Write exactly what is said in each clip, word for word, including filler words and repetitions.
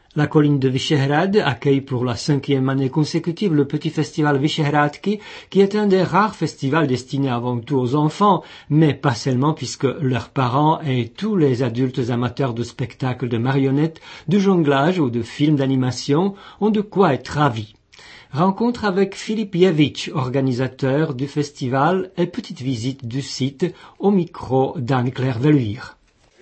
La colline de Vyšehrad accueille pour la cinquième année consécutive le petit festival Vyšehradky, qui est un des rares festivals destinés avant tout aux enfants, mais pas seulement, puisque leurs parents et tous les adultes amateurs de spectacles de marionnettes, de jonglage ou de films d'animation ont de quoi être ravis. Rencontre avec Filip Jevič, organisateur du festival, et petite visite du site au micro d'Anne-Claire Veluire.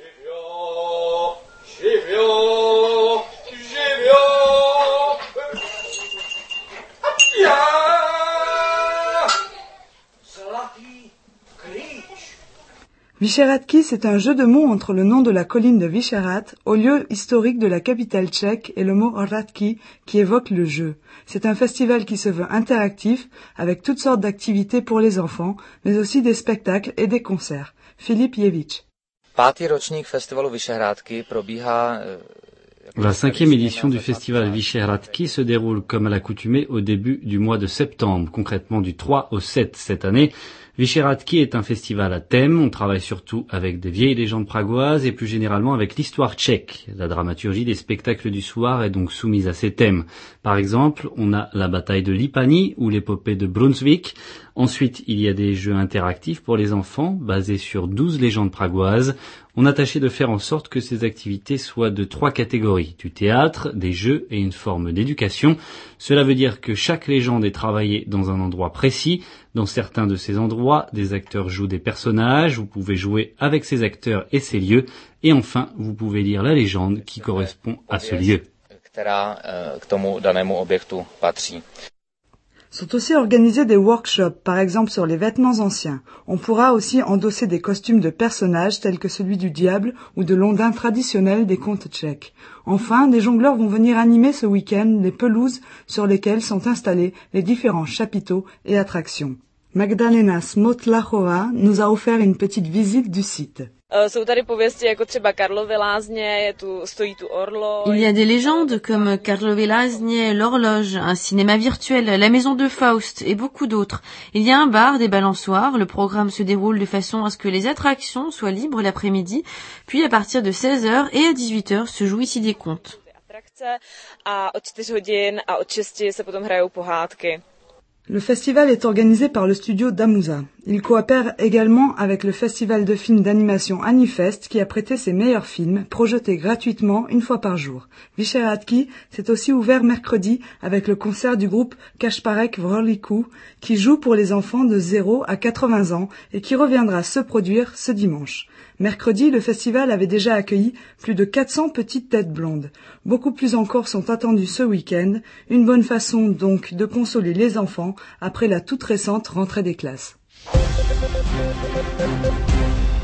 Vyšehradky, c'est un jeu de mots entre le nom de la colline de Vyšehrad, au lieu historique de la capitale tchèque, et le mot Hradky, qui évoque le jeu. C'est un festival qui se veut interactif, avec toutes sortes d'activités pour les enfants, mais aussi des spectacles et des concerts. Filip Jevič. Pátý ročník festivalu Vyšehradky probíhá. La cinquième édition du festival Vyšehradky se déroule comme à l'accoutumée au début du mois de septembre, concrètement du trois au sept cette année. Vyšehradky est un festival à thème, on travaille surtout avec des vieilles légendes pragoises et plus généralement avec l'histoire tchèque. La dramaturgie des spectacles du soir est donc soumise à ces thèmes. Par exemple, on a la bataille de Lipani ou l'épopée de Brunswick. Ensuite, il y a des jeux interactifs pour les enfants, basés sur douze légendes pragoises. On a tâché de faire en sorte que ces activités soient de trois catégories, du théâtre, des jeux et une forme d'éducation. Cela veut dire que chaque légende est travaillée dans un endroit précis. Dans certains de ces endroits, des acteurs jouent des personnages, vous pouvez jouer avec ces acteurs et ces lieux, et enfin, vous pouvez lire la légende qui correspond à ce lieu. Sont aussi organisés des workshops, par exemple sur les vêtements anciens. On pourra aussi endosser des costumes de personnages tels que celui du diable ou de l'ondin traditionnel des contes tchèques. Enfin, des jongleurs vont venir animer ce week-end les pelouses sur lesquelles sont installés les différents chapiteaux et attractions. Magdalena Smotlachová nous a offert une petite visite du site. Il y a des légendes comme Karlovy Lázně, l'horloge, un cinéma virtuel, la maison de Faust et beaucoup d'autres. Il y a un bar, des balançoires. Le programme se déroule de façon à ce que les attractions soient libres l'après-midi. Puis à partir de seize heures et à dix-huit heures se jouent ici des contes. Le festival est organisé par le studio Damusa. Il coopère également avec le festival de films d'animation Anifest qui a prêté ses meilleurs films, projetés gratuitement une fois par jour. Vyšehradky s'est aussi ouvert mercredi avec le concert du groupe Kasparek Vrliku qui joue pour les enfants de zéro à quatre-vingts ans et qui reviendra se produire ce dimanche. Mercredi, le festival avait déjà accueilli plus de quatre cents petites têtes blondes. Beaucoup plus encore sont attendus ce week-end. Une bonne façon donc de consoler les enfants après la toute récente rentrée des classes.